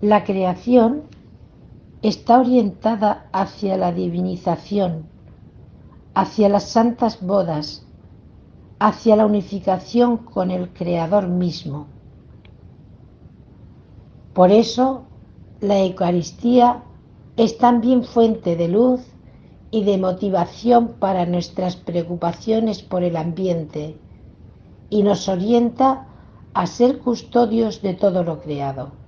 La creación está orientada hacia la divinización, hacia las santas bodas, hacia la unificación con el Creador mismo. Por eso, la Eucaristía es también fuente de luz y de motivación para nuestras preocupaciones por el ambiente y nos orienta a ser custodios de todo lo creado.